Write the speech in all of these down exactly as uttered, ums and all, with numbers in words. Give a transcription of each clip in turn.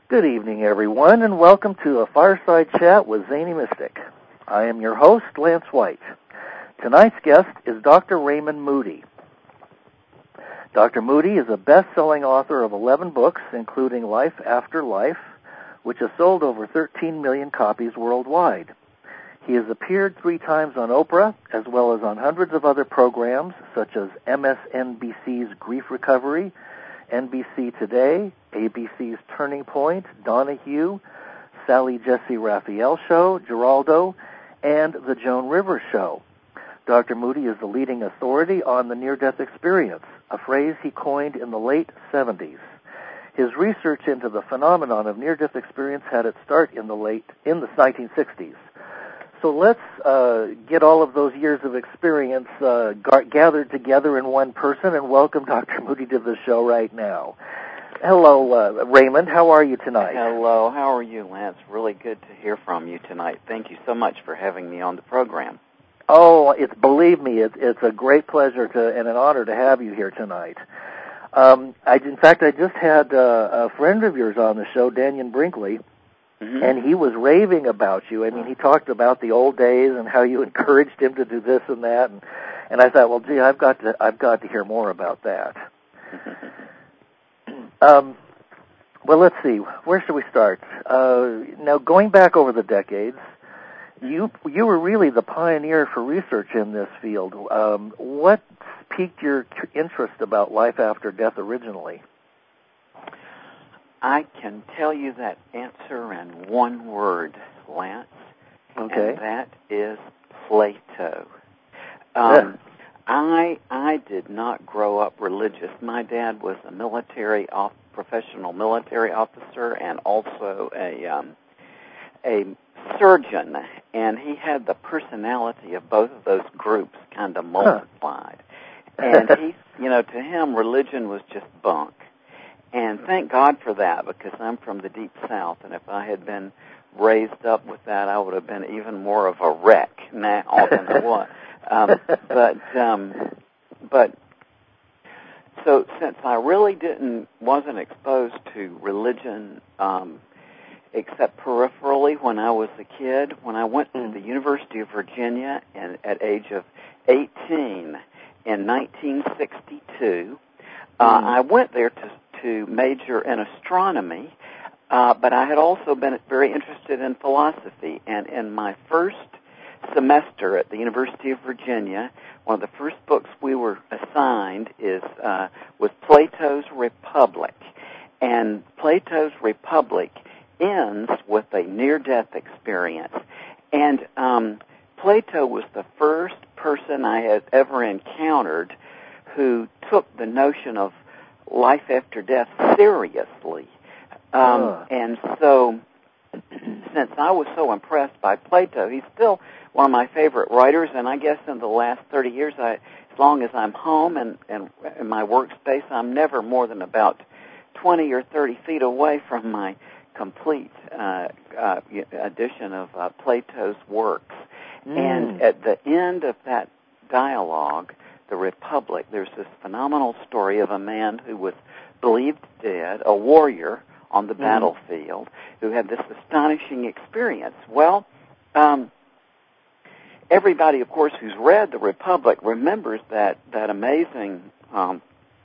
Good evening, everyone, and welcome to a Fireside Chat with Zany Mystic. I am your host, Lance White. Tonight's guest is Doctor Raymond Moody. Doctor Moody is a best-selling author of eleven books, including Life After Life, which has sold over thirteen million copies worldwide. He has appeared three times on Oprah, as well as on hundreds of other programs, such as M S N B C's Grief Recovery, N B C Today, A B C's Turning Point, Donahue, Sally Jesse Raphael Show, Geraldo, and The Joan Rivers Show. Doctor Moody is the leading authority on the near-death experience, a phrase he coined in the late seventies. His research into the phenomenon of near-death experience had its start in the late in the nineteen sixties. So let's uh, get all of those years of experience uh, g- gathered together in one person and welcome Doctor Moody to the show right now. Hello, uh, Raymond. How are you tonight? Hello. How are you, Lance? Really good to hear from you tonight. Thank you so much for having me on the program. Oh, it's believe me, it, it's a great pleasure to and an honor to have you here tonight. Um, I, in fact, I just had uh, a friend of yours on the show, Daniel Brinkley. Mm-hmm. And he was raving about you. I mean, he talked about the old days and how you encouraged him to do this and that. And, and I thought, well, gee, I've got to, I've got to hear more about that. um, well, let's see. Where should we start? Uh, now, going back over the decades, you you were really the pioneer for research in this field. Um, what piqued your interest about life after death originally? I can tell you that answer in one word, Lance. Okay. And that is Plato. Um, I I did not grow up religious. My dad was a military off, professional military officer and also a um, a surgeon, and he had the personality of both of those groups kind of multiplied. Huh. And he, you know, to him, religion was just bunk. And thank God for that, because I'm from the Deep South, and if I had been raised up with that, I would have been even more of a wreck now than I was. Um, but, um, but, so since I really didn't, wasn't exposed to religion, um, except peripherally when I was a kid, when I went to the University of Virginia and at age of eighteen in nineteen sixty-two, uh, mm. I went there to to major in astronomy, uh, but I had also been very interested in philosophy. And in my first semester at the University of Virginia, one of the first books we were assigned is uh, was Plato's Republic. And Plato's Republic ends with a near-death experience. And um, Plato was the first person I had ever encountered who took the notion of life after death seriously. Um, uh. And so, since I was so impressed by Plato, he's still one of my favorite writers, and I guess in the last thirty years, I, as long as I'm home and, and in my workspace, I'm never more than about twenty or thirty feet away from my complete uh, uh, edition of uh, Plato's works. Mm. And at the end of that dialogue, The Republic, there's this phenomenal story of a man who was believed dead, a warrior on the mm. battlefield, who had this astonishing experience. Well, um, everybody, of course, who's read The Republic remembers that, that amazing um,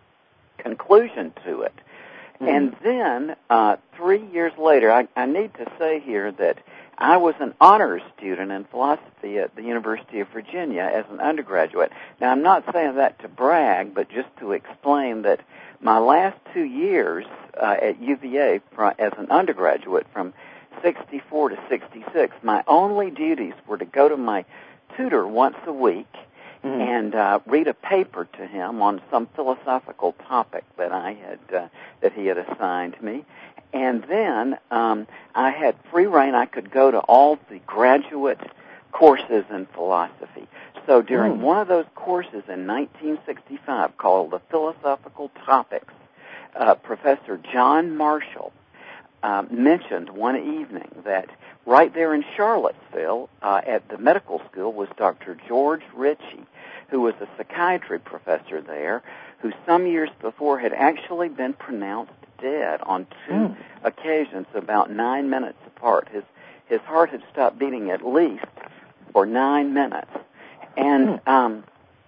conclusion to it. Mm. And then, uh, three years later, I, I need to say here that I was an honors student in philosophy at the University of Virginia as an undergraduate. Now, I'm not saying that to brag, but just to explain that my last two years uh, at U V A as an undergraduate from sixty-four to sixty-six, my only duties were to go to my tutor once a week mm-hmm. and uh, read a paper to him on some philosophical topic that I had uh, that he had assigned me. And then um, I had free reign. I could go to all the graduate courses in philosophy. So during mm. one of those courses in nineteen sixty-five called the Philosophical Topics, uh, Professor John Marshall uh, mentioned one evening that right there in Charlottesville uh, at the medical school was Doctor George Ritchie, who was a psychiatry professor there, who some years before had actually been pronounced dead on two mm. occasions, about nine minutes apart. His his heart had stopped beating at least for nine minutes. And mm. um,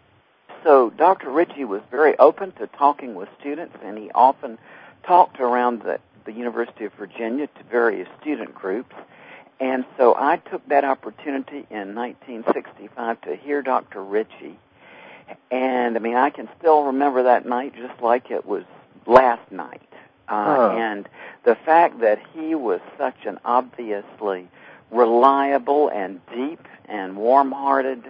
so Doctor Ritchie was very open to talking with students, and he often talked around the, the University of Virginia to various student groups. And so I took that opportunity in nineteen sixty-five to hear Doctor Ritchie. And, I mean, I can still remember that night just like it was last night. Uh, oh. And the fact that he was such an obviously reliable and deep and warm-hearted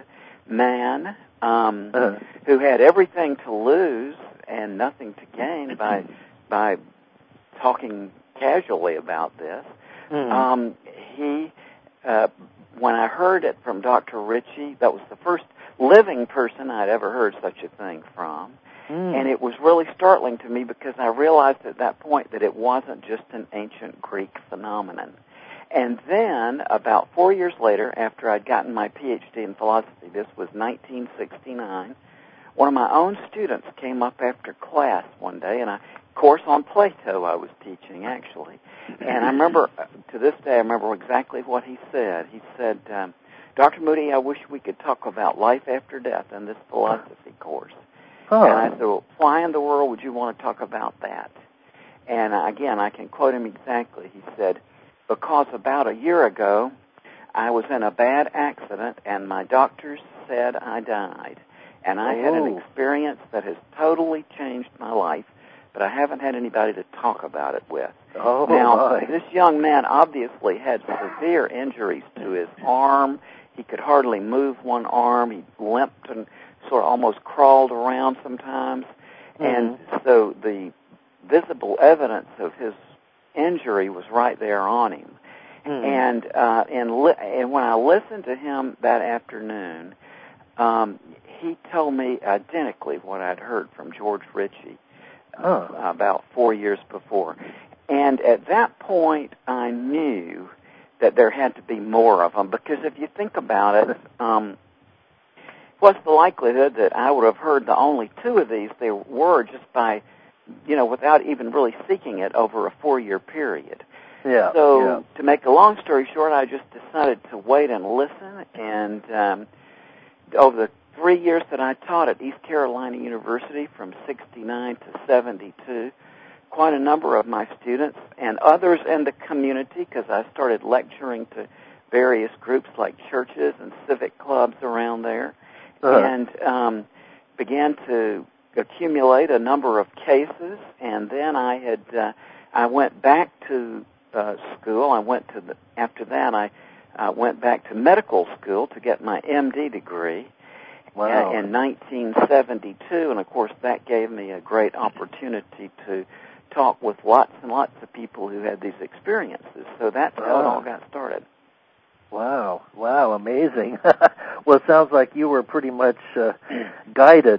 man um, uh-huh. who had everything to lose and nothing to gain by by talking casually about this. Mm. Um, he, uh, when I heard it from Doctor Ritchie, that was the first living person I'd ever heard such a thing from. Mm. And it was really startling to me because I realized at that point that it wasn't just an ancient Greek phenomenon. And then, about four years later, after I'd gotten my P H D in philosophy, this was nineteen sixty-nine, one of my own students came up after class one day, and I, of course, on Plato I was teaching, actually. And I remember, to this day, I remember exactly what he said. He said, um, Doctor Moody, I wish we could talk about life after death in this philosophy course. Oh. And I said, well, why in the world would you want to talk about that? And uh, again, I can quote him exactly. He said, because about a year ago, I was in a bad accident, and my doctors said I died. And I oh. had an experience that has totally changed my life, but I haven't had anybody to talk about it with. Oh, now, my. This young man obviously had severe injuries to his arm. He could hardly move one arm. He limped and sort of almost crawled around sometimes. Mm-hmm. And so the visible evidence of his injury was right there on him. Mm. And uh, and, li- and when I listened to him that afternoon, um, he told me identically what I'd heard from George Ritchie uh, oh. about four years before. And at that point, I knew that there had to be more of them, because if you think about it, um, what's the likelihood that I would have heard the only two of these there were just by, you know, without even really seeking it over a four-year period? Yeah. So yeah. to make a long story short, I just decided to wait and listen, and um, over the three years that I taught at East Carolina University from sixty-nine to seventy-two, quite a number of my students and others in the community, because I started lecturing to various groups like churches and civic clubs around there, uh-huh. and um, began to accumulate a number of cases. And then I had uh, I went back to uh, school. I went to the, after that I uh, went back to medical school to get my M D degree. Wow. uh, in nineteen seventy-two, and of course that gave me a great opportunity to talk with lots and lots of people who had these experiences. So that's how it all got started. Wow. Wow, amazing. Well, it sounds like you were pretty much uh, guided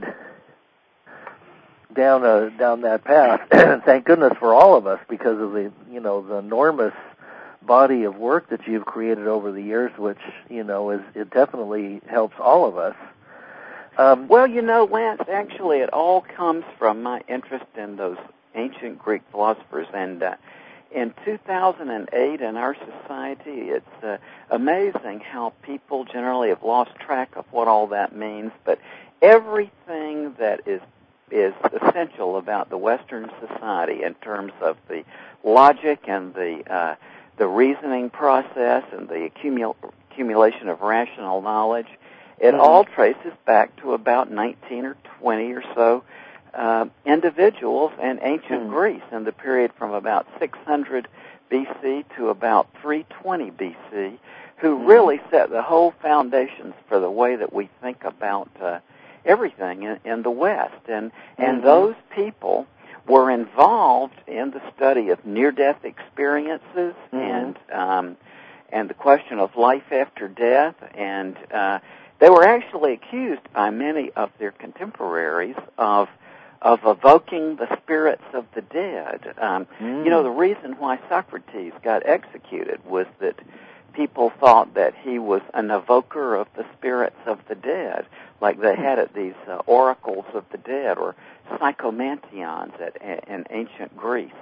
down uh, down that path. Thank goodness for all of us, because of the, you know, the enormous body of work that you've created over the years, which, you know, is it definitely helps all of us. Um, well, you know, Lance, actually it all comes from my interest in those ancient Greek philosophers. And uh, in two thousand eight in our society, it's uh, amazing how people generally have lost track of what all that means. But everything that is is essential about the Western society in terms of the logic and the uh, the reasoning process and the accumul- accumulation of rational knowledge, it mm-hmm. all traces back to about nineteen or twenty or so uh, individuals in ancient mm-hmm. Greece in the period from about six hundred B C to about three twenty B C, who mm-hmm. really set the whole foundations for the way that we think about uh, everything in, in the West. And, and mm-hmm. those people were involved in the study of near-death experiences mm-hmm. and um, and the question of life after death, and uh, they were actually accused by many of their contemporaries of of evoking the spirits of the dead. Um, mm. You know, the reason why Socrates got executed was that people thought that he was an evoker of the spirits of the dead, like they had at these uh, oracles of the dead, or psychomantions at, in ancient Greece.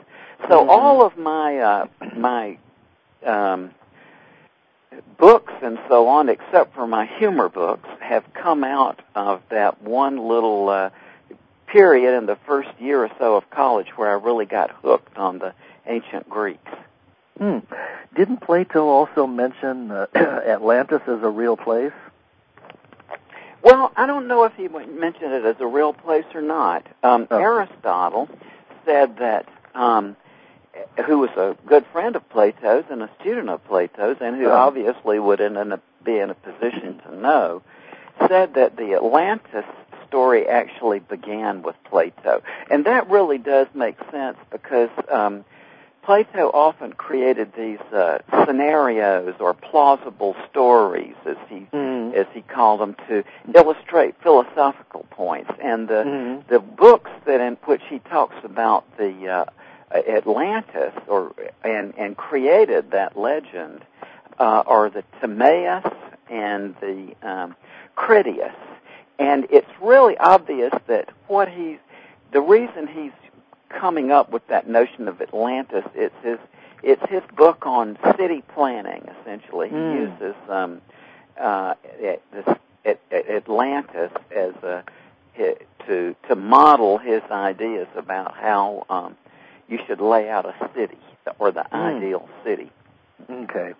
So mm-hmm. all of my uh, my um, books and so on, except for my humor books, have come out of that one little uh, period in the first year or so of college where I really got hooked on the ancient Greeks. Hmm. Didn't Plato also mention uh, Atlantis as a real place? Well, I don't know if he mentioned it as a real place or not. Um, oh. Aristotle said that, um, who was a good friend of Plato's and a student of Plato's, and who oh. obviously would in a, be in a position to know, said that the Atlantis story actually began with Plato. And that really does make sense because um, Plato often created these uh, scenarios or plausible stories, as he mm-hmm. as he called them, to illustrate philosophical points. And the mm-hmm. the books that in which he talks about the uh, Atlantis or and and created that legend uh, are the Timaeus and the um, Critias. And it's really obvious that what he's the reason he's coming up with that notion of Atlantis, it's his it's his book on city planning. Essentially, he mm. uses um, uh, this Atlantis as a to to model his ideas about how um, you should lay out a city or the mm. ideal city. Okay.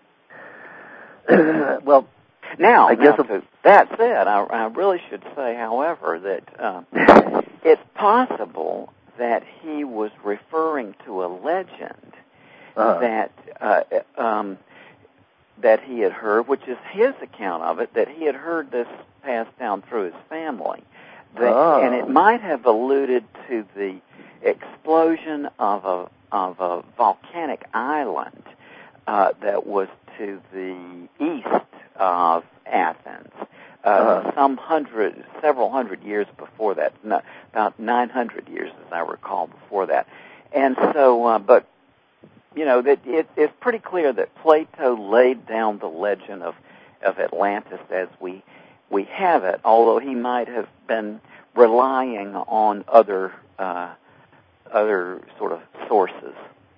Well, now, I guess now to that said, I, I really should say, however, that uh, it's possible that he was referring to a legend uh-huh. that uh, um, that he had heard, which is his account of it, that he had heard this passed down through his family. That, oh. And it might have alluded to the explosion of a of a volcanic island uh, that was to the east of Athens, uh, uh-huh. some hundred, several hundred years before that, no, about nine hundred years, as I recall, before that. And so, uh, but you know, that it, it's pretty clear that Plato laid down the legend of of Atlantis as we we have it, although he might have been relying on other uh, other sort of sources.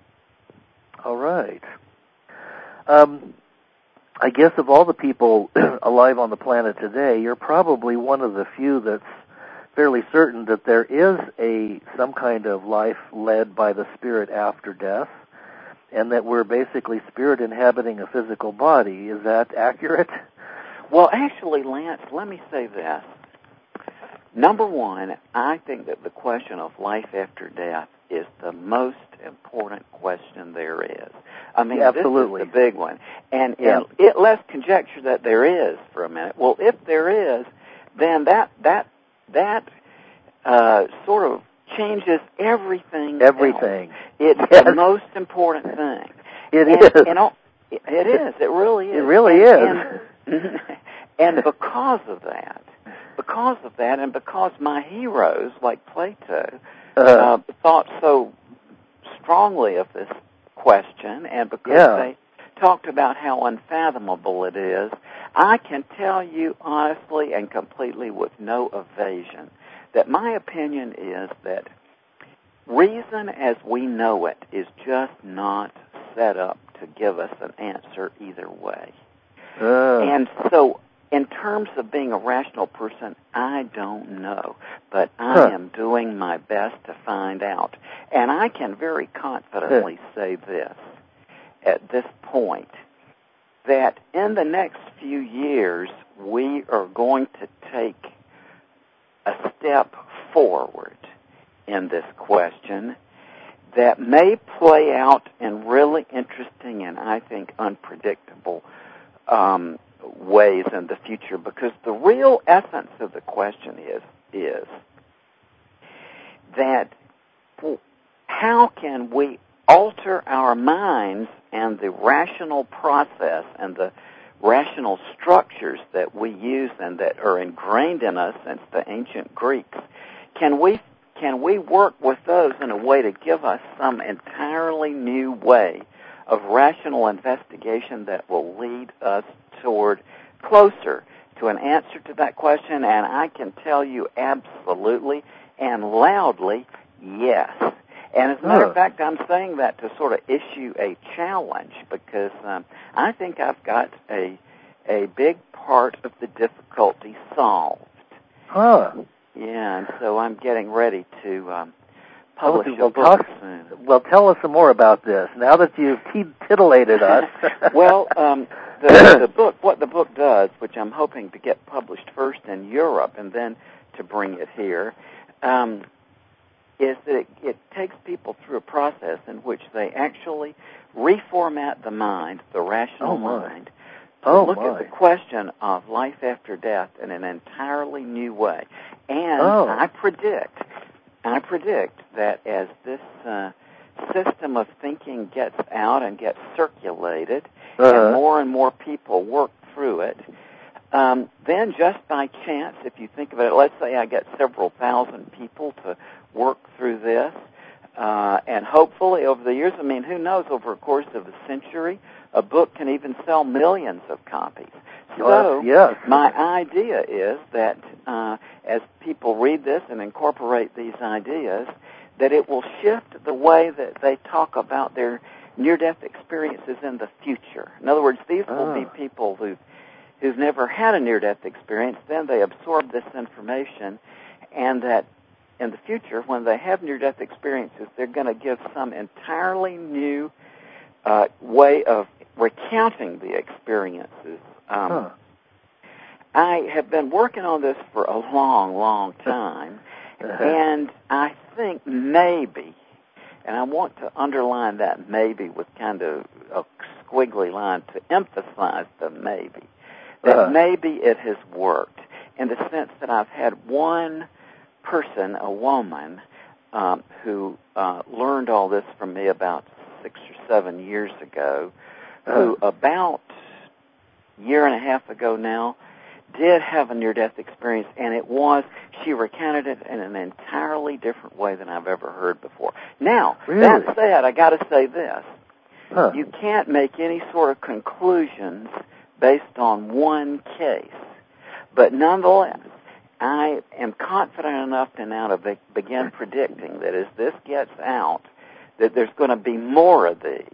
All right. Um, I guess of all the people alive on the planet today, you're probably one of the few that's fairly certain that there is a some kind of life led by the spirit after death, and that we're basically spirit inhabiting a physical body. Is that accurate? Well, actually, Lance, let me say this. Number one, I think that the question of life after death is the most important question there is. I mean, yeah, absolutely. This is the big one. And, yeah. and it, let's conjecture that there is for a minute. Well, if there is, then that that that uh, sort of changes everything. Everything. Else. It's yes. the most important thing. It and, is. And, it, it is. It really is. It really and, is. And, and because of that, because of that, and because my heroes like Plato uh, uh, thought so strongly of this question, and because yeah. they talked about how unfathomable it is, I can tell you honestly and completely with no evasion that my opinion is that reason as we know it is just not set up to give us an answer either way. Uh. And so in terms of being a rational person, I don't know, but I huh. am doing my best to find out. And I can very confidently huh. say this at this point, that in the next few years, we are going to take a step forward in this question that may play out in really interesting and, I think, unpredictable um, ways in the future, because the real essence of the question is is that how can we alter our minds and the rational process and the rational structures that we use and that are ingrained in us since the ancient Greeks, can we can we work with those in a way to give us some entirely new way of rational investigation that will lead us toward closer to an answer to that question? And I can tell you absolutely and loudly, yes. And as a matter huh. of fact, I'm saying that to sort of issue a challenge because um, I think I've got a a big part of the difficulty solved. Huh. Yeah, and so I'm getting ready to um, publish well, a book talk, soon. Well, tell us some more about this. Now that you've titillated us. well, um, the, the book, what the book does, which I'm hoping to get published first in Europe and then to bring it here, um, is that it, it takes people through a process in which they actually reformat the mind, the rational oh, mind, to oh, look my. at the question of life after death in an entirely new way. And oh. I predict, I predict that as this uh, system of thinking gets out and gets circulated, uh-huh. and more and more people work through it, um, then just by chance, if you think of it, let's say I get several thousand people to work through this, uh, and hopefully over the years, I mean, who knows, over a course of a century, a book can even sell millions of copies. So uh, yes. my idea is that uh, as people read this and incorporate these ideas, that it will shift the way that they talk about their near-death experiences in the future. In other words, these oh. will be people who who've never had a near-death experience. Then they absorb this information, and that in the future, when they have near-death experiences, they're going to give some entirely new uh, way of recounting the experiences. Um, huh. I have been working on this for a long, long time, and I think maybe, and I want to underline that maybe with kind of a squiggly line to emphasize the maybe, that uh-huh. maybe it has worked in the sense that I've had one person, a woman, um, who uh, learned all this from me about six or seven years ago, uh-huh. who about a year and a half ago now did have a near-death experience, and it was, she recounted it in an entirely different way than I've ever heard before. Now, really? that said, I got to say this. Huh. You can't make any sort of conclusions based on one case. But nonetheless, I am confident enough to now to be, begin predicting that as this gets out, that there's going to be more of these,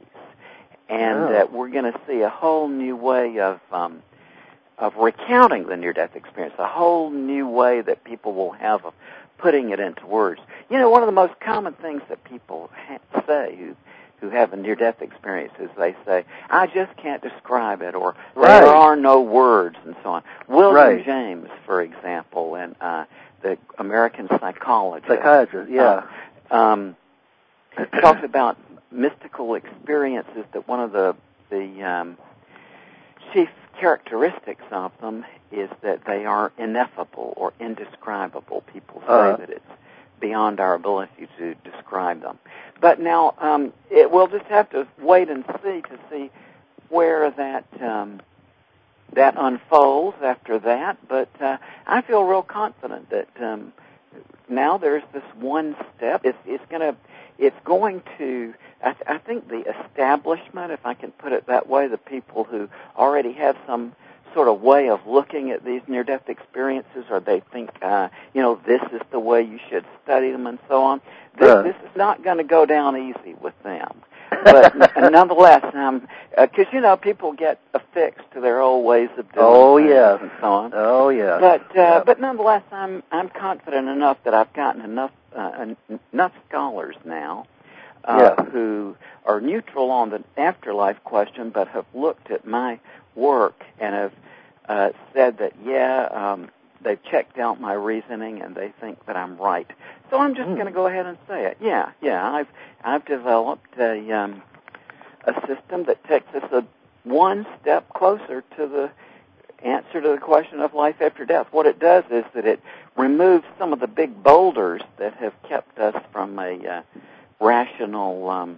and oh. that we're going to see a whole new way of um, of recounting the near-death experience, a whole new way that people will have of putting it into words. You know, one of the most common things that people ha- say who who have a near-death experience is they say, I just can't describe it, or right. there are no words, and so on. William right. James, for example, and uh, the American psychologist. Psychiatrist, yeah. Uh, um, talks about mystical experiences, that one of the, the um, chief characteristics of them is that they are ineffable or indescribable. People say uh-huh. that it's beyond our ability to describe them. But now um, it, we'll just have to wait and see to see where that um, that unfolds after that. But uh, I feel real confident that um, now there's this one step. It's, it's going to it's going to. I, th- I think the establishment, if I can put it that way, the people who already have some sort of way of looking at these near-death experiences, or they think, uh, you know, this is the way you should study them and so on. This, uh. this is not going to go down easy with them. But nonetheless, um, because, uh, you know, people get affixed to their old ways of doing oh, things yes. and so on. Oh, yes. But, uh, yep. but nonetheless, I'm, I'm confident enough that I've gotten enough, uh, enough scholars now Uh, yeah. who are neutral on the afterlife question, but have looked at my work and have uh, said that, yeah, um, they've checked out my reasoning and they think that I'm right. So I'm just mm. going to go ahead and say it. Yeah, yeah, I've I've developed a um, a system that takes us a one step closer to the answer to the question of life after death. What it does is that it removes some of the big boulders that have kept us from a uh, rational um,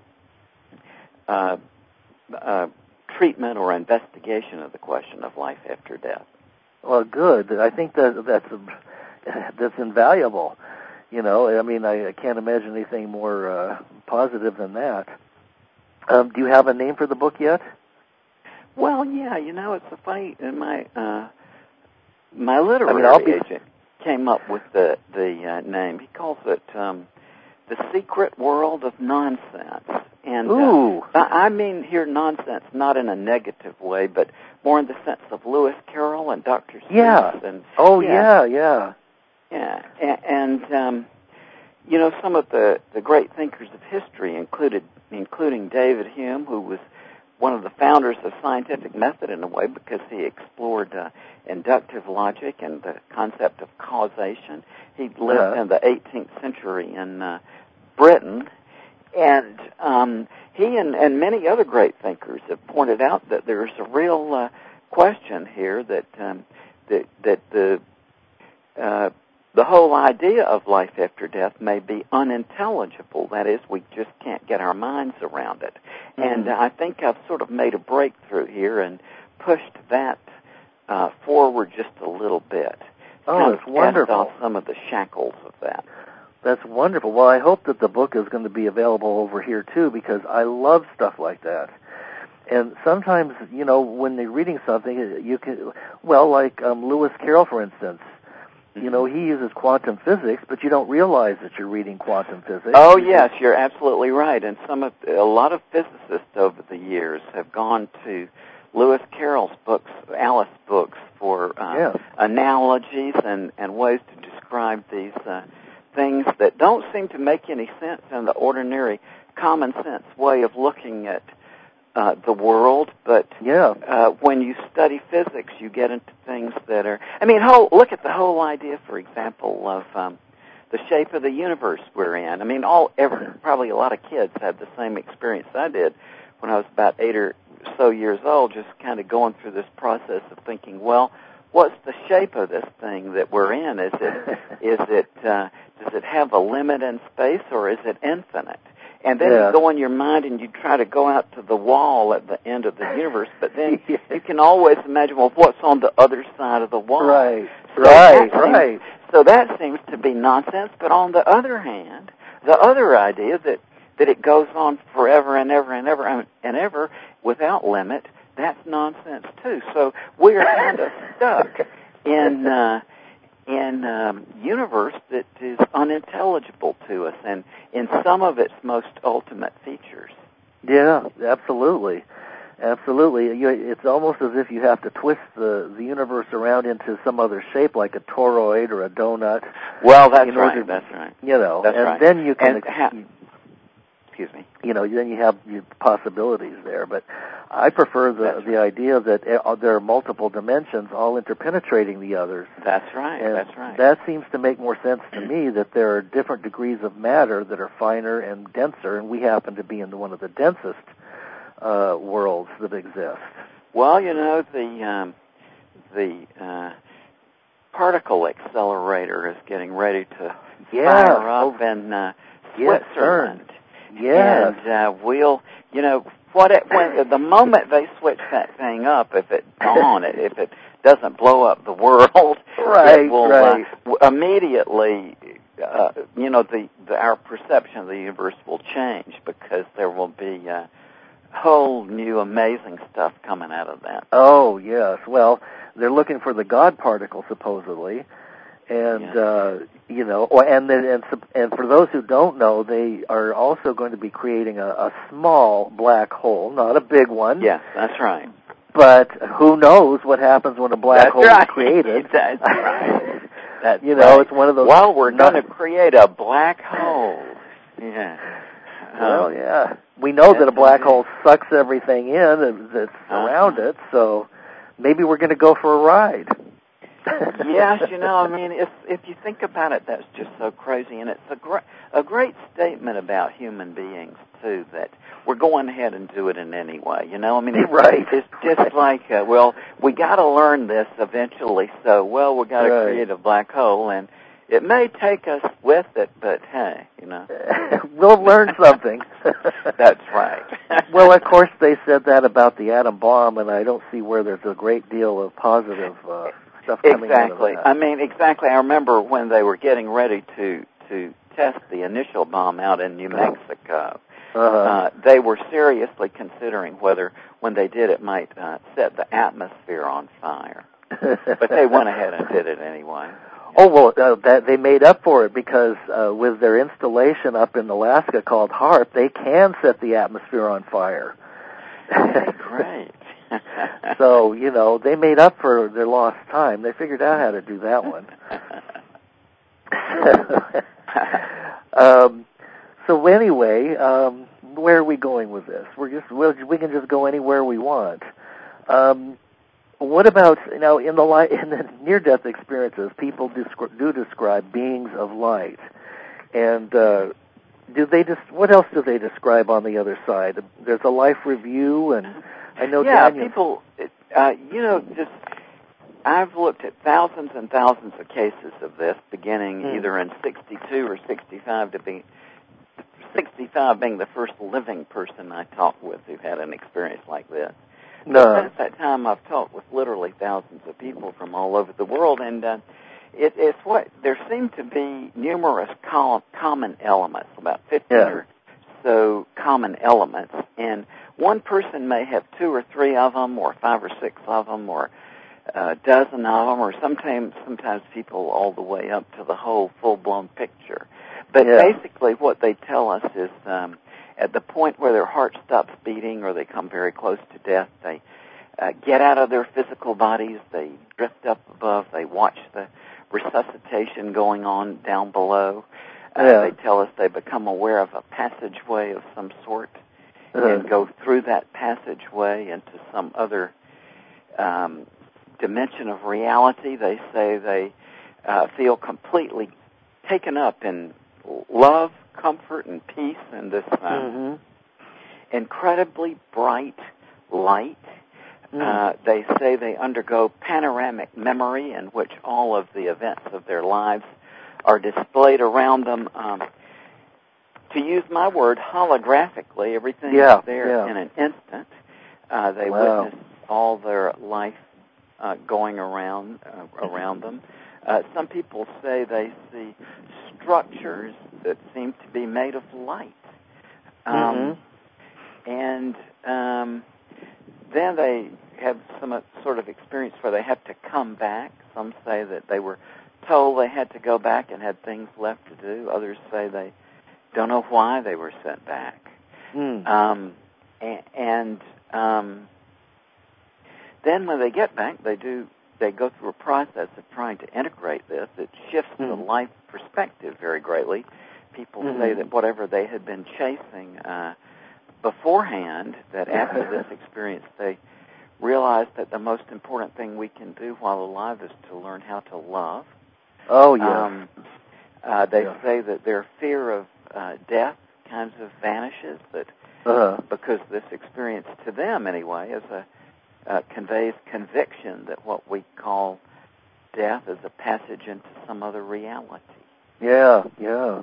uh, uh, treatment or investigation of the question of life after death. Well, good. I think that that's that's invaluable. You know, I mean, I, I can't imagine anything more uh, positive than that. Um, do you have a name for the book yet? Well, yeah. You know, it's a funny. My uh, my literary I mean, I'll be... agent came up with the the uh, name. He calls it. Um, The Secret World of Nonsense. And Ooh. Uh, I mean here nonsense, not in a negative way, but more in the sense of Lewis Carroll and Doctor Seuss. Yeah. And, oh, yeah. yeah, yeah. Yeah. And, and um, you know, some of the, the great thinkers of history included, including David Hume, who was one of the founders of scientific method in a way because he explored uh, inductive logic and the concept of causation. He lived Uh-huh. in the eighteenth century in uh, Britain, and um, he and, and many other great thinkers have pointed out that there's a real uh, question here that um, that, that the uh, the whole idea of life after death may be unintelligible. That is, we just can't get our minds around it. Mm-hmm. And uh, I think I've sort of made a breakthrough here and pushed that uh, forward just a little bit. Oh, that's wonderful. Off some of the shackles of that. That's wonderful. Well, I hope that the book is going to be available over here, too, because I love stuff like that. And sometimes, you know, when you're reading something, you can, well, like um, Lewis Carroll, for instance, you know, he uses quantum physics, but you don't realize that you're reading quantum physics. Oh, yes, you're absolutely right. And some of a lot of physicists over the years have gone to Lewis Carroll's books, Alice books, for uh, yeah. analogies and, and ways to describe these uh, things that don't seem to make any sense in the ordinary common sense way of looking at Uh, the world, but yeah. uh, when you study physics, you get into things that are. I mean, whole, look at the whole idea, for example, of um, the shape of the universe we're in. I mean, all ever probably a lot of kids had the same experience I did when I was about eight or so years old, just kind of going through this process of thinking, well, what's the shape of this thing that we're in? Is it is it uh, does it have a limit in space, or is it infinite? And then yeah. you go in your mind and you try to go out to the wall at the end of the universe, but then yeah. you can always imagine, well, what's on the other side of the wall? Right, so right, seems, right. So that seems to be nonsense, but on the other hand, the other idea that, that it goes on forever and ever and ever and ever without limit, that's nonsense too. So we are kind of stuck in... Uh, in a um, universe that is unintelligible to us and in some of its most ultimate features. Yeah, absolutely. Absolutely. You, it's almost as if you have to twist the, the universe around into some other shape, like a toroid or a donut. Well, that's right. Order, that's right. You know, that's and right. then you can... And ha- excuse me. You know, then you have your possibilities there. But I prefer the That's the right. idea that there are multiple dimensions all interpenetrating the others. That's right. And that's right. That seems to make more sense to me, that there are different degrees of matter that are finer and denser, and we happen to be in one of the densest uh, worlds that exist. Well, you know, the um, the uh, particle accelerator is getting ready to yeah. fire up oh. in uh, yes, Switzerland. Yes. And uh, we'll, you know, what it, when the moment they switch that thing up, if it's on it, if it doesn't blow up the world, right, it will right. uh, immediately, uh, you know, the, the our perception of the universe will change because there will be uh, whole new amazing stuff coming out of that. Oh yes. Well, they're looking for the God particle supposedly. And, yes. uh, you know, and, then, and and for those who don't know, they are also going to be creating a, a small black hole, not a big one. Yes, that's right. But who knows what happens when a black that's hole right. is created. That's right. That's you know, right. it's one of those... Well, we're going to create a black hole. Yeah. Well, um, yeah. We know that a black amazing. hole sucks everything in that's uh-huh. around it, so maybe we're going to go for a ride. Yes, you know, I mean, if if you think about it, that's just so crazy, and it's a great a great statement about human beings too. That we're going ahead and do it in any way. You know, I mean, it's, right. it's just right. like, uh, well, we got to learn this eventually. So, well, we got to right. create a black hole, and it may take us with it, but hey, you know, we'll learn something. That's right. Well, of course, they said that about the atom bomb, and I don't see where there's a great deal of positive. Uh, Stuff coming exactly. Out of that. I mean, exactly. I remember when they were getting ready to to test the initial bomb out in New Mexico. Uh-huh. Uh, they were seriously considering whether, when they did it, might uh, set the atmosphere on fire. But they went ahead and did it anyway. Oh, well, uh, that they made up for it because uh, with their installation up in Alaska called HAARP, they can set the atmosphere on fire. Great. So, you know, they made up for their lost time. They figured out how to do that one. um, so anyway, um, where are we going with this? We're just we'll, we can just go anywhere we want. Um, what about, you know, in the light, in the near-death experiences, people descri- do describe beings of light, and uh, do they just? What else do they describe on the other side? There's a life review, and I know. Yeah, Daniel, people. Uh, you know, just I've looked at thousands and thousands of cases of this, beginning hmm. either in sixty-two or sixty-five to be. sixty-five being the first living person I talked with who had an experience like this. No. But since that time, I've talked with literally thousands of people from all over the world, and uh, it, it's what there seem to be numerous com- common elements, about fifteen yeah. or so common elements, and one person may have two or three of them, or five or six of them, or a dozen of them, or sometimes sometimes people all the way up to the whole full-blown picture. But yeah. basically what they tell us is um, at the point where their heart stops beating or they come very close to death, they uh, get out of their physical bodies, they drift up above, they watch the resuscitation going on down below. Uh, yeah. They tell us they become aware of a passageway of some sort uh-huh. and go through that passageway into some other um, dimension of reality. They say they uh, feel completely taken up in love, comfort, and peace, and this um, mm-hmm. incredibly bright light. Mm. Uh, they say they undergo panoramic memory, in which all of the events of their lives are displayed around them. Um, to use my word, holographically, everything yeah, is there yeah. in an instant. Uh, they wow. witness all their life uh, going around uh, around them. Uh, some people say they see structures that seem to be made of light. Um, mm-hmm. And um, then they have some sort of experience where they have to come back. Some say that they were told they had to go back and had things left to do. Others say they don't know why they were sent back. Mm. Um, and and um, then when they get back, they do they go through a process of trying to integrate this. It shifts mm. the life perspective very greatly. People mm-hmm. say that whatever they had been chasing uh, beforehand, that after this experience they realize that the most important thing we can do while alive is to learn how to love. Oh, yeah. Um, uh, they yeah. say that their fear of uh, death kind of vanishes, that uh-huh. because this experience to them, anyway, is a uh, conveys conviction that what we call death is a passage into some other reality. Yeah, yeah.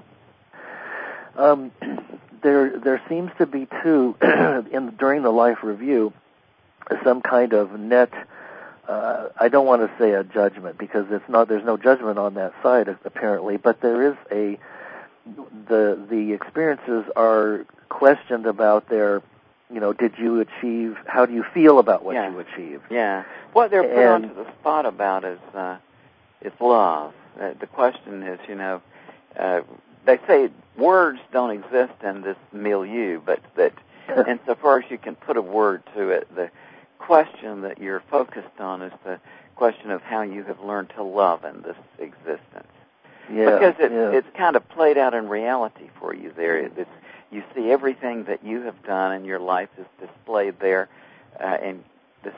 Um, there, there seems to be too in during the life review some kind of net. Uh, I don't want to say a judgment because it's not. There's no judgment on that side apparently, but there is a. The the experiences are questioned about their. You know, did you achieve? How do you feel about what yeah. you achieved? Yeah. What they're put and, onto the spot about is uh, is love. Uh, the question is, you know. Uh, They say words don't exist in this milieu, but that insofar as you can put a word to it, the question that you're focused on is the question of how you have learned to love in this existence. Yeah, because it's, yeah. it's kind of played out in reality for you there. It's, you see everything that you have done in your life is displayed there uh, in this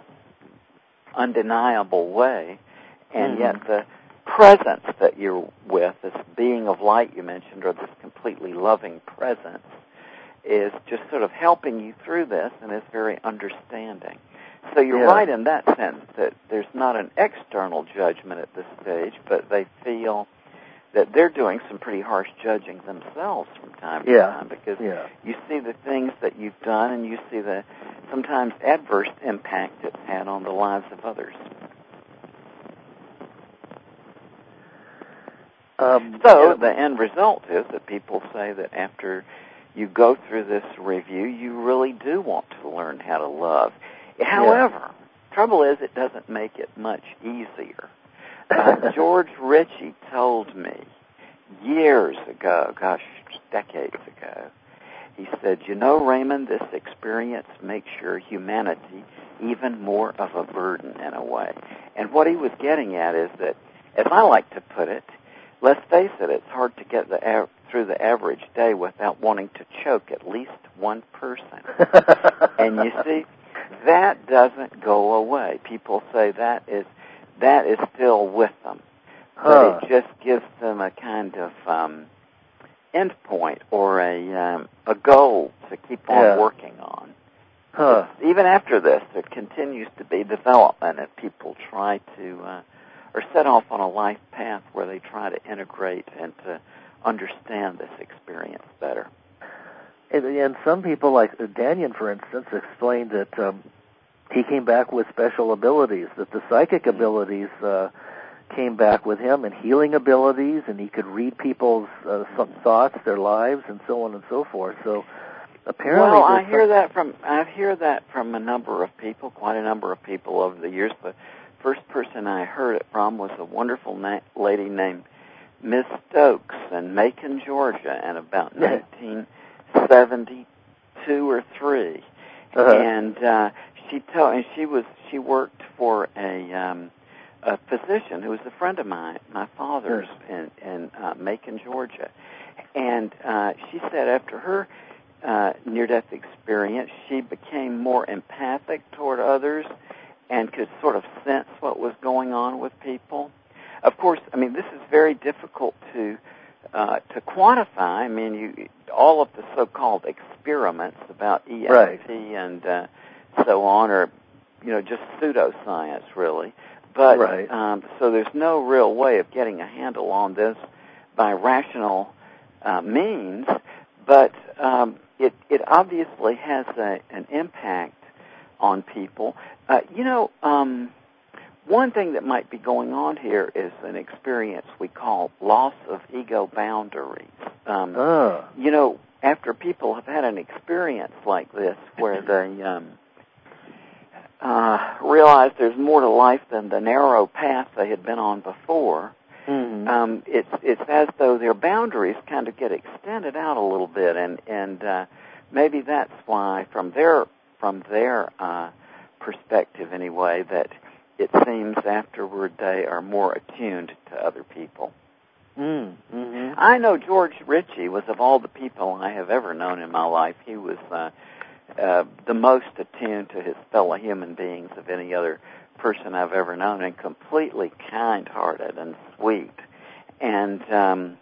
undeniable way, and mm-hmm. yet the presence that you're with, this being of light you mentioned, or this completely loving presence, is just sort of helping you through this and is very understanding. So you're yeah. right in that sense that there's not an external judgment at this stage, but they feel that they're doing some pretty harsh judging themselves from time yeah. to time, because yeah. you see the things that you've done and you see the sometimes adverse impact it's had on the lives of others. Um, so yeah. the end result is that people say that after you go through this review, you really do want to learn how to love. However, yeah. trouble is it doesn't make it much easier. uh, George Ritchie told me years ago, gosh, decades ago, he said, you know, Raymond, this experience makes your humanity even more of a burden in a way. And what he was getting at is that, as I like to put it, let's face it, it's hard to get the av- through the average day without wanting to choke at least one person. And you see, that doesn't go away. People say that is that is still with them. Huh. But it just gives them a kind of um, end point or a um, a goal to keep on yeah. working on. Huh. Even after this, there continues to be development, and people try to uh, or set off on a life path where they try to integrate and to understand this experience better. And, and some people, like Danyan, for instance, explained that um, he came back with special abilities, that the psychic Mm-hmm. abilities uh, came back with him, and healing abilities, and he could read people's uh, some thoughts, their lives, and so on and so forth. So apparently, well, I hear some... that from I hear that from a number of people, quite a number of people over the years. The first person I heard it from was a wonderful na- lady named Miss Stokes in Macon, Georgia, in about nineteen seventy-two or three, Uh-huh. and uh, she told, and she was she worked for a. Um, a physician who was a friend of mine, my father's, in, in uh, Macon, Georgia. And uh, she said after her uh, near-death experience, she became more empathic toward others and could sort of sense what was going on with people. Of course, I mean, this is very difficult to uh, to quantify. I mean, you all of the so-called experiments about E M P Right. and uh, so on are, you know, just pseudoscience, really. But right. um, so there's no real way of getting a handle on this by rational uh, means. But um, it it obviously has a, an impact on people. Uh, you know, um, one thing that might be going on here is an experience we call loss of ego boundaries. Um, uh. You know, after people have had an experience like this, where they um, Uh, realize there's more to life than the narrow path they had been on before. Mm-hmm. Um, it's it's as though their boundaries kind of get extended out a little bit, and and uh, maybe that's why, from their from their uh, perspective anyway, that it seems afterward they are more attuned to other people. Mm-hmm. I know George Ritchie was, of all the people I have ever known in my life, he was. Uh, Uh, the most attuned to his fellow human beings of any other person I've ever known, and completely kind-hearted and sweet. And um,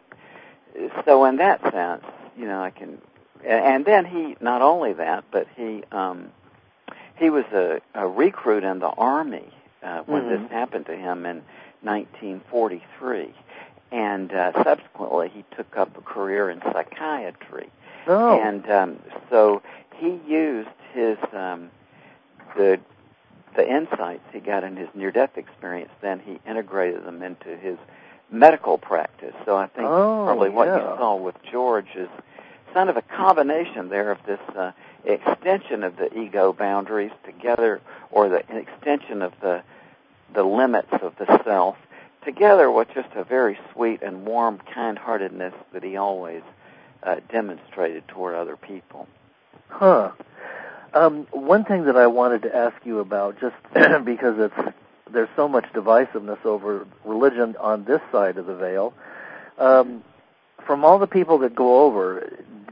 so in that sense, you know, I can... And then he, not only that, but he um, he was a, a recruit in the Army uh, when mm-hmm. this happened to him in nineteen forty-three. And uh, subsequently, he took up a career in psychiatry. Oh. And um, so... he used his um, the the insights he got in his near-death experience. Then he integrated them into his medical practice. So I think oh, probably what yeah. you saw with George is kind of a combination there of this uh, extension of the ego boundaries together, or the extension of the the limits of the self, together with just a very sweet and warm kind-heartedness that he always uh, demonstrated toward other people. Huh. Um, one thing that I wanted to ask you about, just because it's there's so much divisiveness over religion on this side of the veil, um, from all the people that go over,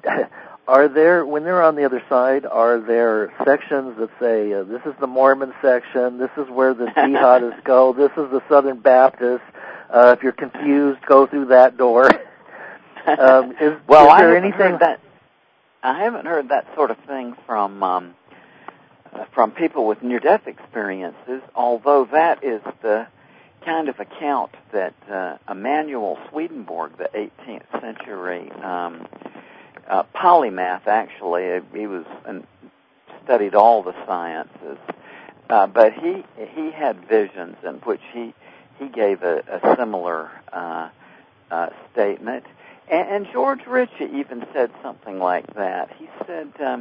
are there, when they're on the other side, are there sections that say, uh, this is the Mormon section, this is where the jihadists go, this is the Southern Baptist, uh, if you're confused, go through that door? um, is, well, is there I anything... heard that. I haven't heard that sort of thing from um, uh, from people with near-death experiences, although that is the kind of account that uh, Emanuel Swedenborg, the eighteenth century um, uh, polymath, actually, he was and studied all the sciences, uh, but he he had visions in which he he gave a, a similar uh, uh, statement. And George Ritchie even said something like that. He said, um,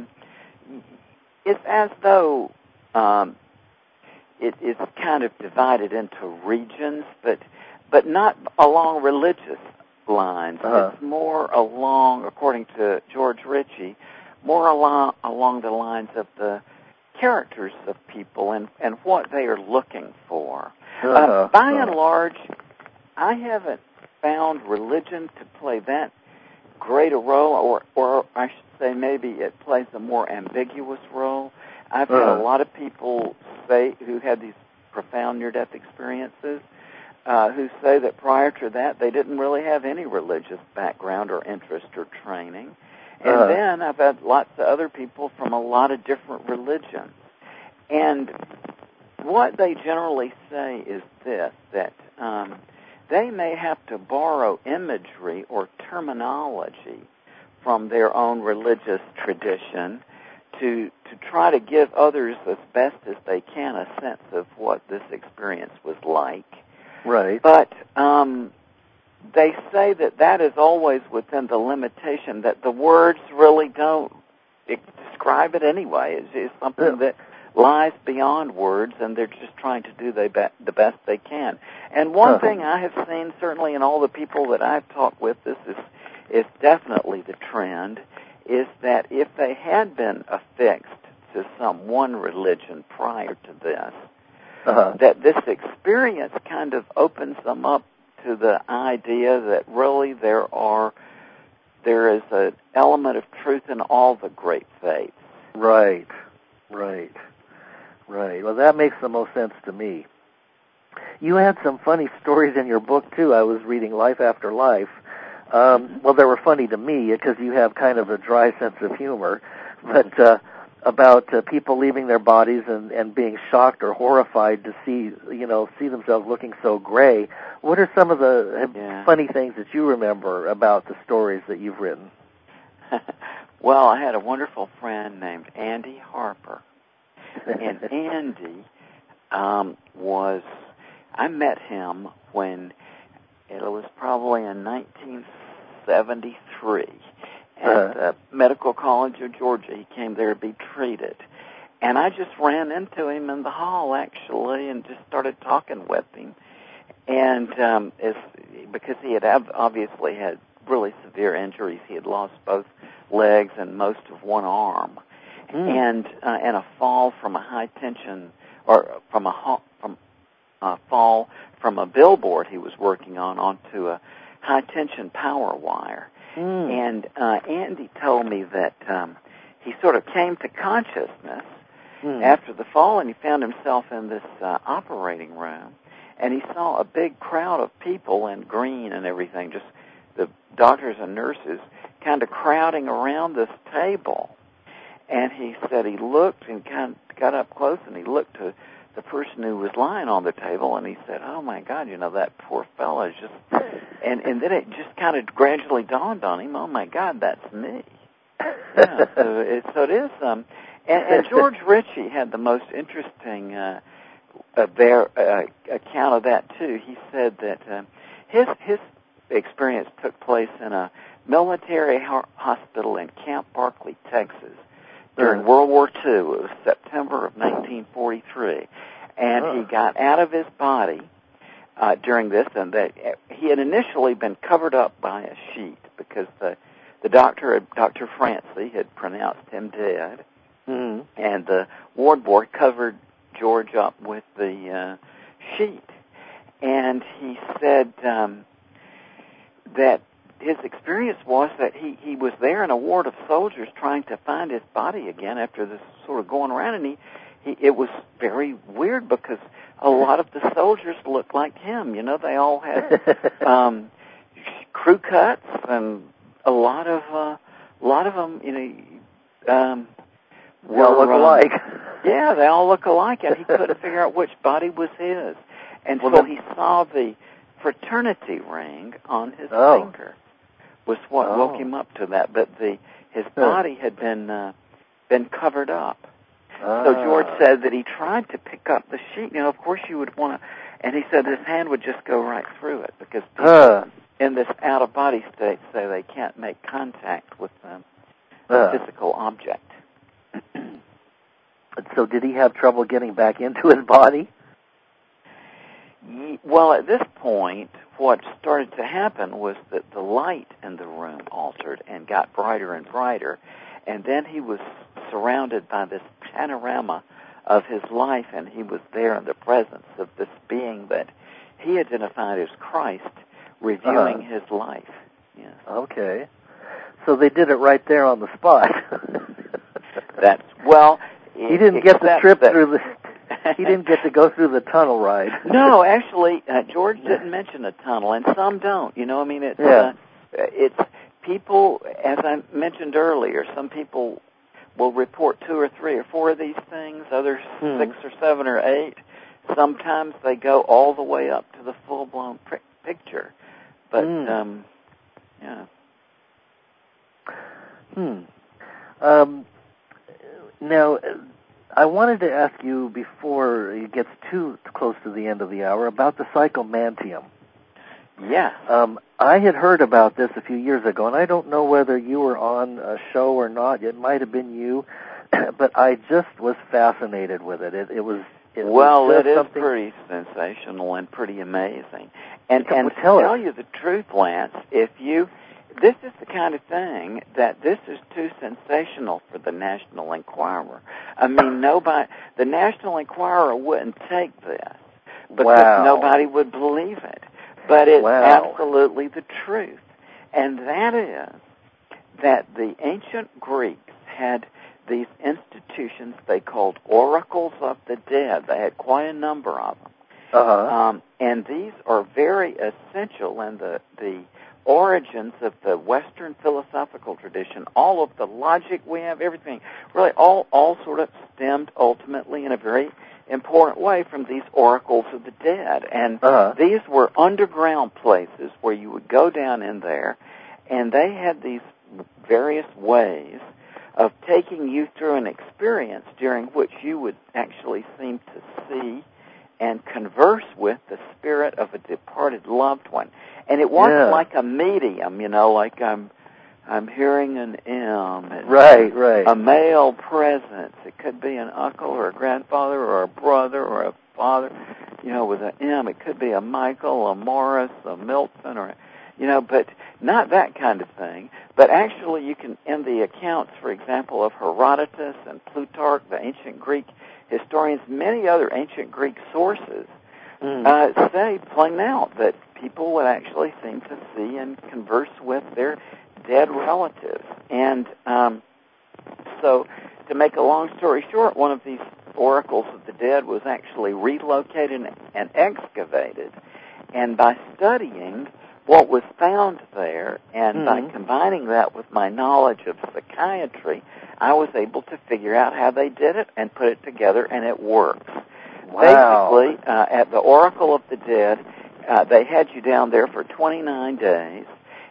it's as though um, it, it's kind of divided into regions, but but not along religious lines. Uh-huh. It's more along, according to George Ritchie, more along along the lines of the characters of people and, and what they are looking for. Uh-huh. Uh, by uh-huh. and large, I haven't found religion to play that great a role, or, or I should say maybe it plays a more ambiguous role. I've uh-huh. had a lot of people say who had these profound near-death experiences uh, who say that prior to that they didn't really have any religious background or interest or training. And uh-huh. then I've had lots of other people from a lot of different religions. And what they generally say is this, that um, they may have to borrow imagery or terminology from their own religious tradition to to try to give others as best as they can a sense of what this experience was like. Right. But um, they say that that is always within the limitation that the words really don't describe it anyway. It's, it's something yeah. that lies beyond words, and they're just trying to do they be, the best they can. And one huh. thing I have seen, certainly in all the people that I've talked with, this is, is definitely the trend, is that if they had been affixed to some one religion prior to this, uh-huh. that this experience kind of opens them up to the idea that really there are there is an element of truth in all the great faiths. Right, right, right. Well, that makes the most sense to me. You had some funny stories in your book, too. I was reading Life After Life. Um, well, they were funny to me because you have kind of a dry sense of humor, but uh, about uh, people leaving their bodies and, and being shocked or horrified to see, you know, see themselves looking so gray. What are some of the yeah. funny things that you remember about the stories that you've written? Well, I had a wonderful friend named Andy Harper, and Andy um, was, I met him when it was probably in nineteen seventy-three at uh-huh. the Medical College of Georgia. He came there to be treated. And I just ran into him in the hall, actually, and just started talking with him. And um, it's, because he had obviously had really severe injuries. He had lost both legs and most of one arm. Mm. And uh, and a fall from a high tension, or from a from a fall from a billboard he was working on onto a high tension power wire. Mm. And uh, Andy told me that um, he sort of came to consciousness mm. after the fall, and he found himself in this uh, operating room, and he saw a big crowd of people in green and everything, just the doctors and nurses kind of crowding around this table. And he said he looked and kind of got up close, and he looked to the person who was lying on the table, and he said, "Oh my God, you know, that poor fellow is just," and and then it just kind of gradually dawned on him, "Oh my God, that's me." Yeah, so it, so it is. Um, and, and George Ritchie had the most interesting uh, uh, their, uh, account of that too. He said that uh, his his experience took place in a military ho- hospital in Camp Barkley, Texas, during uh-huh. World War Two. It was September of nineteen forty-three. And uh-huh. he got out of his body uh, during this, and that he had initially been covered up by a sheet because the the doctor, Doctor Francie, had pronounced him dead, mm-hmm. and the ward board covered George up with the uh, sheet. And he said um, that his experience was that he, he was there in a ward of soldiers trying to find his body again after this sort of going around, and he, he it was very weird because a lot of the soldiers looked like him. You know, they all had um, crew cuts, and a lot of uh, a lot of them, you know, um, were, they all look alike. Uh, yeah, they all look alike, and he couldn't figure out which body was his until well, he saw the fraternity ring on his oh. finger. Was what oh. woke him up to that, but the his body had been uh, been covered up. Ah. So George said that he tried to pick up the sheet. You know, of course you would want to, and he said his hand would just go right through it because people uh. in this out-of-body state say they can't make contact with um, a uh. physical object. So did he have trouble getting back into his body? Well, at this point, what started to happen was that the light in the room altered and got brighter and brighter, and then he was surrounded by this panorama of his life, and he was there in the presence of this being that he identified as Christ, reviewing uh-huh. his life. Yes. Okay. So they did it right there on the spot. That's, well... He didn't get the trip that, through the... He didn't get to go through the tunnel ride. No, actually, uh, George didn't mention a tunnel, and some don't. You know, I mean, it's yeah. uh, it's people, as I mentioned earlier, some people will report two or three or four of these things, others hmm. six or seven or eight. Sometimes they go all the way up to the full-blown pr- picture. But, mm. um, yeah. Hmm. Um, now... I wanted to ask you before it gets too close to the end of the hour about the psychomantium. Yeah. Um, I had heard about this a few years ago, and I don't know whether you were on a show or not. It might have been you, but I just was fascinated with it. It, it was. It well, was it is something... pretty sensational and pretty amazing. And Tell and to tell tell us. you the truth, Lance, if you. This is the kind of thing that this is too sensational for the National Enquirer. I mean, nobody, the National Enquirer wouldn't take this because wow. nobody would believe it. But it's wow. absolutely the truth. And that is that the ancient Greeks had these institutions they called oracles of the dead. They had quite a number of them. Uh-huh. Um, and these are very essential in the, the origins of the Western philosophical tradition. All of the logic we have, everything, really all, all sort of stemmed ultimately in a very important way from these oracles of the dead. And uh-huh. these were underground places where you would go down in there, and they had these various ways of taking you through an experience during which you would actually seem to see and converse with the spirit of a departed loved one. And it wasn't yeah. like a medium, you know, like I'm I'm hearing an M. It's right, right. A male presence. It could be an uncle or a grandfather or a brother or a father, you know, with an M. It could be a Michael, a Morris, a Milton, or, you know, but not that kind of thing. But actually you can, in the accounts, for example, of Herodotus and Plutarch, the ancient Greek historians, many other ancient Greek sources, mm. uh, say plain out that people would actually seem to see and converse with their dead relatives. And um, so, to make a long story short, one of these oracles of the dead was actually relocated and excavated. And by studying what was found there, and mm. by combining that with my knowledge of psychiatry, I was able to figure out how they did it and put it together, and it works. Wow. Basically, uh, at the Oracle of the Dead, uh, they had you down there for twenty-nine days,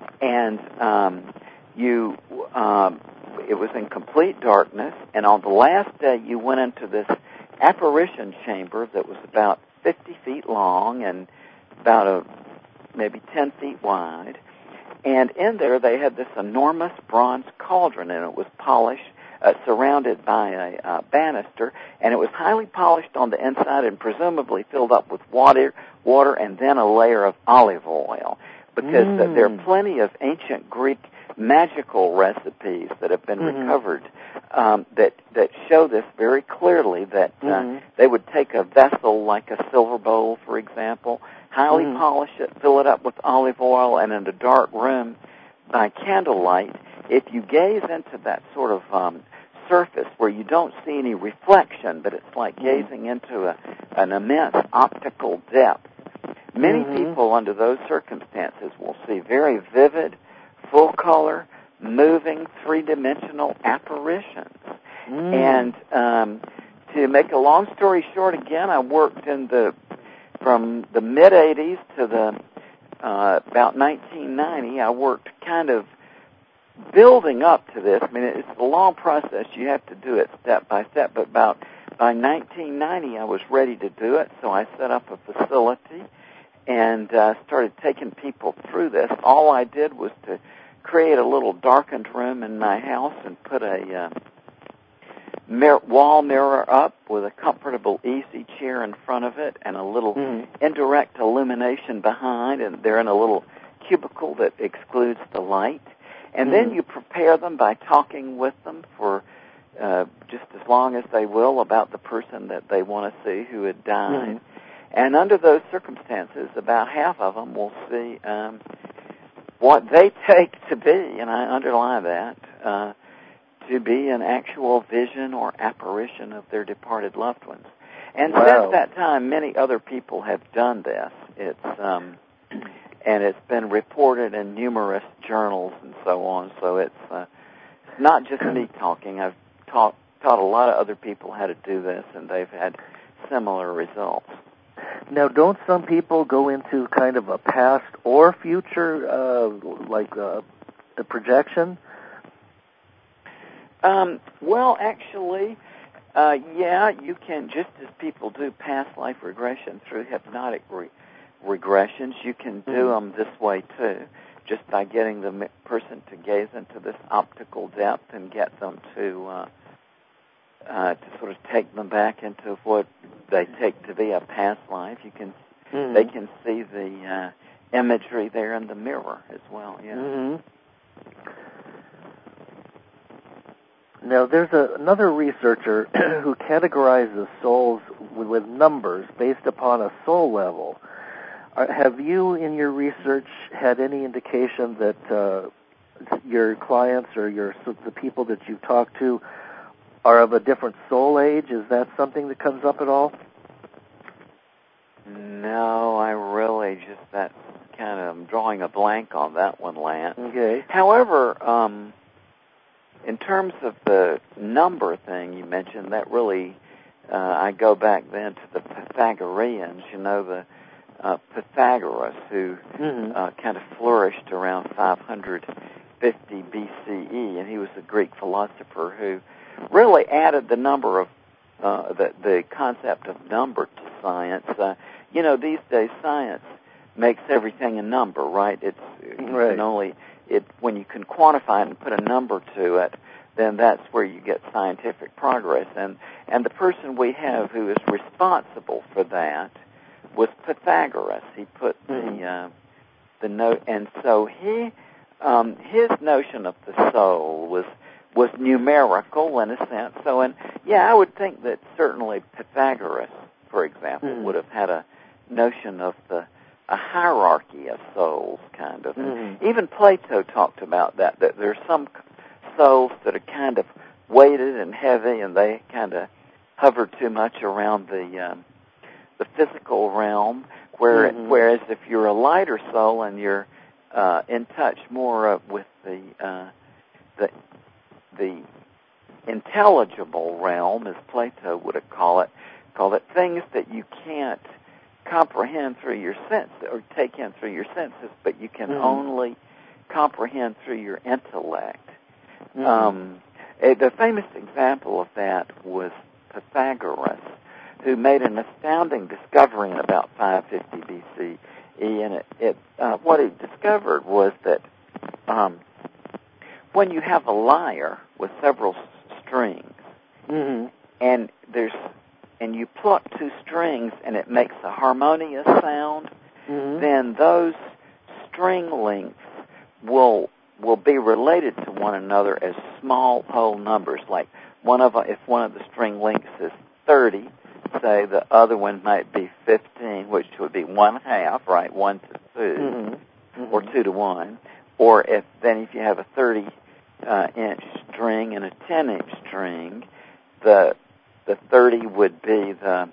and um, you um, it was in complete darkness, and on the last day you went into this apparition chamber that was about fifty feet long and about a maybe ten feet wide, and in there they had this enormous bronze cauldron, and it was polished, uh, surrounded by a uh, banister, and it was highly polished on the inside and presumably filled up with water, water and then a layer of olive oil, because mm. uh, there are plenty of ancient Greek magical recipes that have been mm-hmm. recovered um, that that show this very clearly, that uh, mm-hmm. they would take a vessel like a silver bowl, for example, highly mm-hmm. polish it, fill it up with olive oil, and in a dark room by candlelight, if you gaze into that sort of um, surface where you don't see any reflection, but it's like mm-hmm. gazing into a, an immense optical depth, many mm-hmm. people under those circumstances will see very vivid, full-color, moving, three-dimensional apparitions. Mm. And um, to make a long story short, again, I worked in the from the mid-eighties to the uh, about nineteen ninety. I worked kind of building up to this. I mean, it's a long process. You have to do it step by step. But about by nineteen ninety, I was ready to do it, so I set up a facility and uh, started taking people through this. All I did was to create a little darkened room in my house and put a uh, mir- wall mirror up with a comfortable easy chair in front of it and a little mm-hmm. indirect illumination behind, and they're in a little cubicle that excludes the light. And mm-hmm. then you prepare them by talking with them for uh, just as long as they will about the person that they want to see who had died. Mm-hmm. And under those circumstances, about half of them will see um, what they take to be, and I underline that, uh, to be an actual vision or apparition of their departed loved ones. And wow. since that time, many other people have done this. It's um, and it's been reported in numerous journals and so on. So it's uh, not just me talking. I've taught taught a lot of other people how to do this, and they've had similar results. Now, don't some people go into kind of a past or future, uh, like uh, the projection? Um, well, actually, uh, yeah, you can, just as people do past life regression through hypnotic re- regressions, you can do mm-hmm. them this way too, just by getting the person to gaze into this optical depth and get them to uh, uh, to sort of take them back into what they take to be a past life. You can, mm-hmm. they can see the uh, imagery there in the mirror as well. Yeah. Mm-hmm. Now, there's a, another researcher who categorizes souls with, with numbers based upon a soul level. Are, have you, in your research, had any indication that uh, your clients or your the people that you talk to are of a different soul age? Is that something that comes up at all? No, I really just that kind of I'm drawing a blank on that one, Lance. Okay. However, um, in terms of the number thing you mentioned, that really uh, I go back then to the Pythagoreans. You know, the uh, Pythagoras, who mm-hmm. uh, kind of flourished around five hundred fifty B C E, and he was a Greek philosopher who really added the number of uh, the the concept of number to science. Uh, you know, these days science makes everything a number, right? It's you right. can only it when you can quantify it and put a number to it, then that's where you get scientific progress. And and the person we have who is responsible for that was Pythagoras. He put mm-hmm. the uh, the note, and so he um, his notion of the soul was. was numerical in a sense. So, and yeah, I would think that certainly Pythagoras, for example, mm-hmm. would have had a notion of the a hierarchy of souls, kind of. Mm-hmm. Even Plato talked about that, that there's some souls that are kind of weighted and heavy, and they kind of hover too much around the um, the physical realm, where, mm-hmm. whereas if you're a lighter soul and you're uh, in touch more uh, with the uh, the the intelligible realm, as Plato would call it, call it things that you can't comprehend through your sense or take in through your senses, but you can mm-hmm. only comprehend through your intellect. Mm-hmm. Um, the famous example of that was Pythagoras, who made an astounding discovery in about five fifty B C E, and it, it uh, what he discovered was that um, when you have a lyre with several strings, mm-hmm. and there's and you pluck two strings and it makes a harmonious sound, mm-hmm. then those string lengths will will be related to one another as small whole numbers. Like one of if one of the string lengths is thirty, say the other one might be fifteen, which would be one half, right? One to two, mm-hmm. Mm-hmm. or two to one. Or if then if you have a thirty uh, inch string and a ten inch string, the the thirty would be the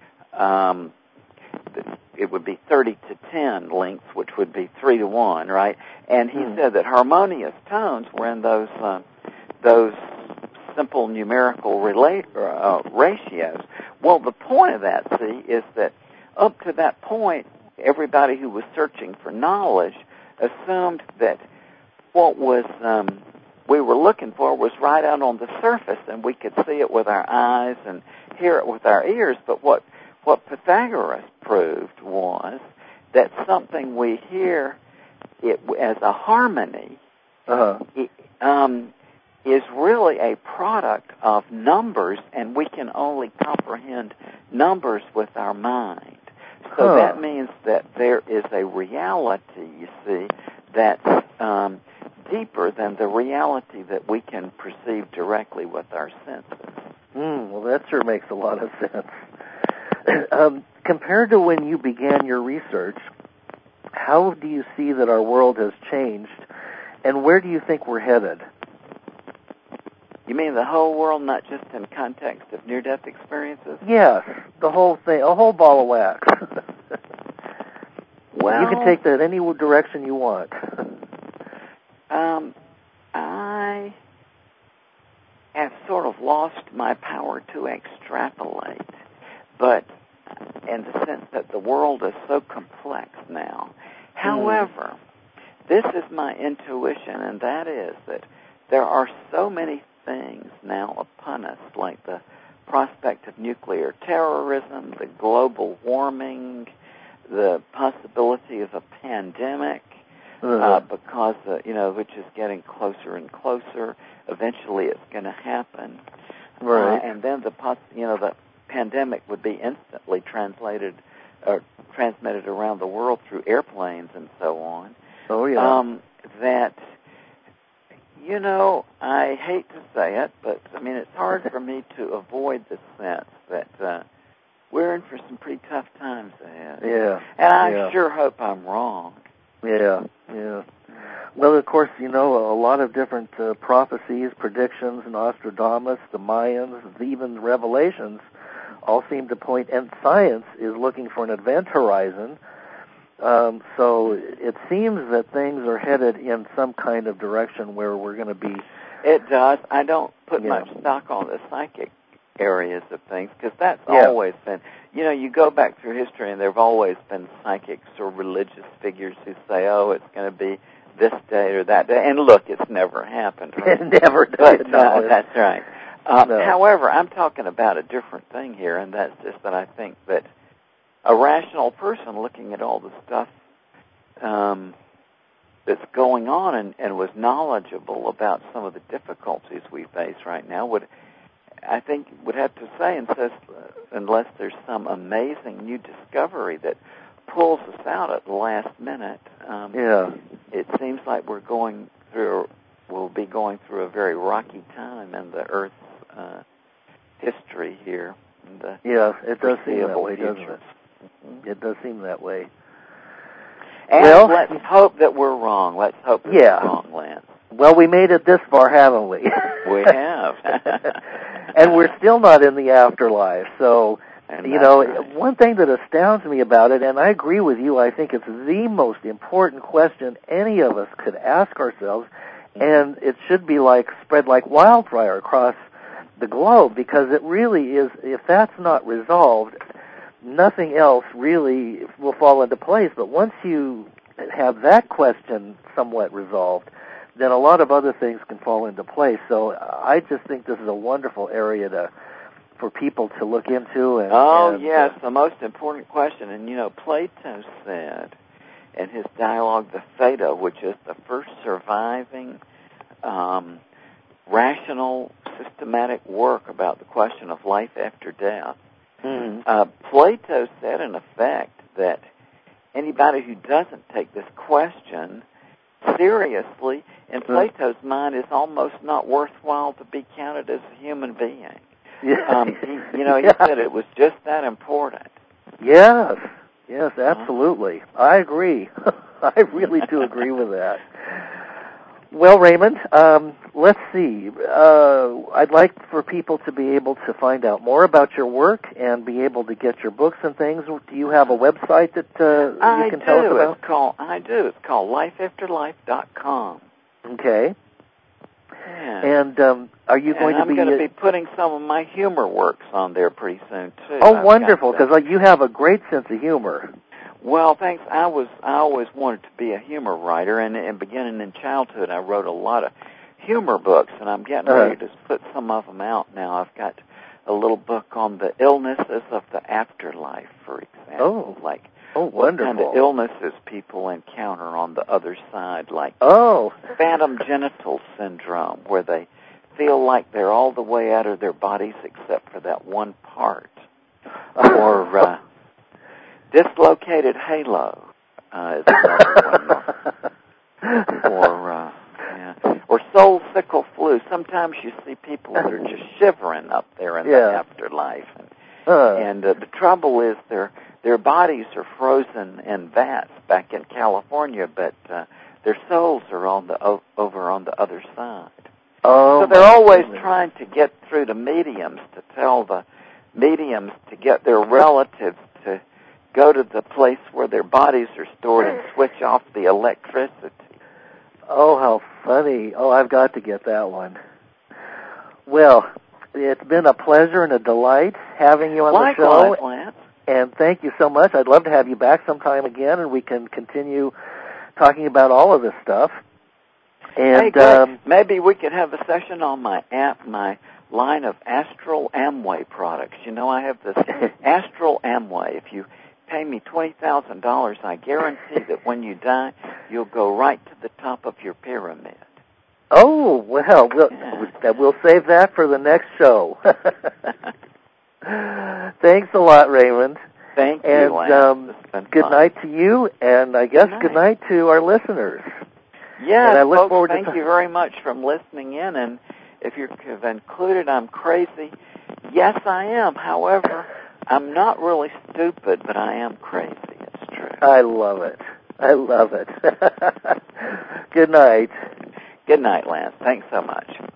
um, the, it would be thirty to ten lengths, which would be three to one, right? And he mm. said that harmonious tones were in those uh, those simple numerical relate, uh, ratios. Well, the point of that, see, is that up to that point, everybody who was searching for knowledge assumed that what was um, we were looking for was right out on the surface, and we could see it with our eyes and hear it with our ears. But what what Pythagoras proved was that something we hear it as a harmony, uh-huh. it, um, is really a product of numbers, and we can only comprehend numbers with our mind. So huh. that means that there is a reality, you see, that's um, deeper than the reality that we can perceive directly with our senses. Mm, well, that sure makes a lot of sense. um, compared to when you began your research, how do you see that our world has changed, and where do you think we're headed? You mean the whole world, not just in context of near-death experiences? Yes, the whole thing, a whole ball of wax. Well, you can take that any direction you want. um, I have sort of lost my power to extrapolate, but in the sense that the world is so complex now. Mm. However, this is my intuition, and that is that there are so many things now upon us, like the prospect of nuclear terrorism, the global warming, the possibility of a pandemic, uh-huh. uh, because, uh, you know, which is getting closer and closer. Eventually it's going to happen. Right. Uh, and then the, poss- you know, the pandemic would be instantly translated or transmitted around the world through airplanes and so on. Oh, yeah. Um, that... You know, I hate to say it, but, I mean, it's hard for me to avoid the sense that uh, we're in for some pretty tough times ahead. Yeah. And I yeah. sure hope I'm wrong. Yeah, yeah. Well, of course, you know, a lot of different uh, prophecies, predictions, Nostradamus, the Mayans, even Revelations all seem to point, and science is looking for an event horizon. Um, so it seems that things are headed in some kind of direction where we're going to be... It does. I don't put yeah. much stock on the psychic areas of things, because that's yeah. always been... You know, you go back through history, and there have always been psychics or religious figures who say, oh, it's going to be this day or that day. And look, it's never happened. Right? It never did. But, no, uh, that's right. Uh, no. However, I'm talking about a different thing here, and that's just that I think that a rational person looking at all the stuff um, that's going on and, and was knowledgeable about some of the difficulties we face right now would, I think, would have to say, unless, unless there's some amazing new discovery that pulls us out at the last minute, um, yeah. it seems like we're going through, we'll be going through a very rocky time in the Earth's uh, history here. In the yeah, it does seem that way, future. doesn't it? It does seem that way. And well, let's hope that we're wrong. Let's hope that yeah. we're wrong, Lance. Well, we made it this far, haven't we? We have. And we're still not in the afterlife. So, and you know, right. one thing that astounds me about it, and I agree with you, I think it's the most important question any of us could ask ourselves, and it should be like spread like wildfire across the globe, because it really is, if that's not resolved, nothing else really will fall into place. But once you have that question somewhat resolved, then a lot of other things can fall into place. So I just think this is a wonderful area to for people to look into. And, oh, and, yes, uh, the most important question. And, you know, Plato said in his dialogue, the Phaedo, which is the first surviving um, rational, systematic work about the question of life after death, mm-hmm. uh, Plato said, in effect, that anybody who doesn't take this question seriously, in Plato's mind, is almost not worthwhile to be counted as a human being. Yeah. Um, he, you know, he yeah. said it was just that important. Yes, yes, absolutely. Uh-huh. I agree. I really do agree with that. Well, Raymond, um, let's see. Uh, I'd like for people to be able to find out more about your work and be able to get your books and things. Do you have a website that uh, I you can do. tell us about? It's called, I do. It's called life after life dot com. Okay. Yeah. And um, are you and going to I'm be... I'm going to be putting some of my humor works on there pretty soon, too. Oh, I've wonderful, because uh, you have a great sense of humor. Well, thanks. I was I always wanted to be a humor writer, and, and beginning in childhood, I wrote a lot of humor books, and I'm getting uh-huh. ready to put some of them out now. I've got a little book on the illnesses of the afterlife, for example, oh. like oh, what wonderful. kind of illnesses people encounter on the other side, like oh. phantom genital syndrome, where they feel like they're all the way out of their bodies except for that one part. Or uh, dislocated halo uh, is another one. Or uh, yeah. Or soul sickle flu. Sometimes you see people that are just shivering up there in yeah. the afterlife, and, uh. and uh, the trouble is their their bodies are frozen in vats back in California, but uh, their souls are on the o- over on the other side. Oh, so they're always goodness. trying to get through to mediums to tell the mediums to get their relatives to go to the place where their bodies are stored and switch off the electricity. Oh, how funny. Oh, I've got to get that one. Well, it's been a pleasure and a delight having you on Likewise, the show. Lance. And thank you so much. I'd love to have you back sometime again, and we can continue talking about all of this stuff. And hey, um, maybe we could have a session on my app, my line of Astral Amway products. You know, I have this Astral Amway. If you pay me twenty thousand dollars, I guarantee that when you die, you'll go right to the top of your pyramid. Oh, well, we'll, yeah. we'll save that for the next show. Thanks a lot, Raymond. Thank you, and, Lance. um, good fun. night to you, and I guess good night, good night to our listeners. Yes, and I look folks, forward thank to you very much for listening in, and if you've included I'm crazy, yes, I am. However, I'm not really stupid, but I am crazy. It's true. I love it. I love it. Good night. Good night, Lance. Thanks so much.